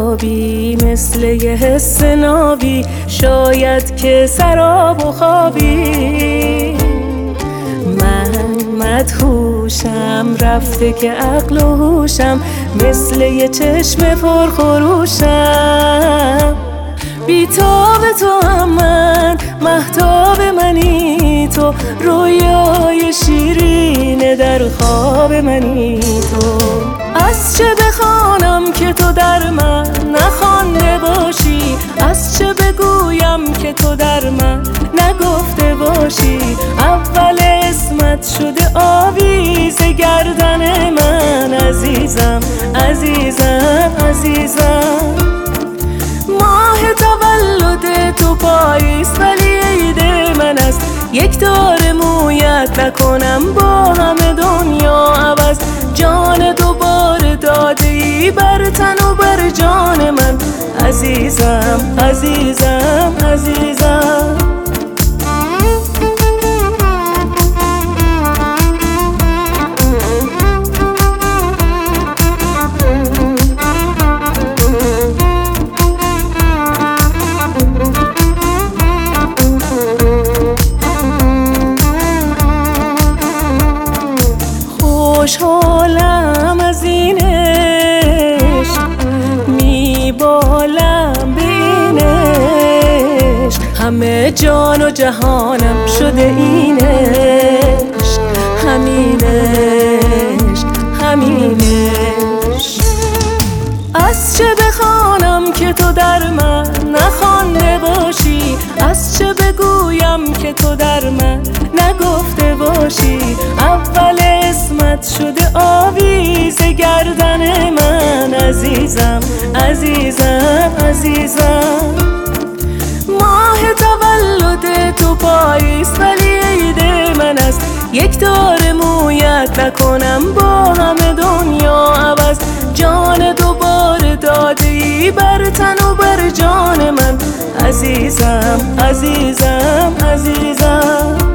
آفتابی مثل یه حس نابی، شاید که سراب و خوابی. من مدهوشم رفته که عقل و هوشم، مثل یه چشم پرخروشم. بیتاب تو هم من، مهتاب منی تو، رویای شیرین در خواب منی تو. از چه بخوانم که تو در من نخوانده باشی، از چه بگویم که تو در من نگفته باشی. اول اسمت شده آویز گردن من، عزیزم عزیزم عزیزم. ماه تولد تو پاییز ولی عید من است، یک دور مویت نکنم با همه دنیا عوض. جان دوباره داده ای بر تن و بر جان من، عزیزم عزیزم عزیزم. خوشحالم از این عشق، میبالم به این عشق، همه جان و جهانم شده این عشق، همین عشق همین عشق. از چه بخوانم که تو در من نخوانده باشی، از چه بگویم که تو در من نگفته باشی. اول اسمت شده آویز گردن من، عزیزم عزیزم عزیزم. ماه تولد تو پاییز ولی عید من است، یک دور مویت نکنم با همه دنیا عوض. جان دوباره داده ای بر تن و بر جان من، عزیزم عزیزم عزیزم.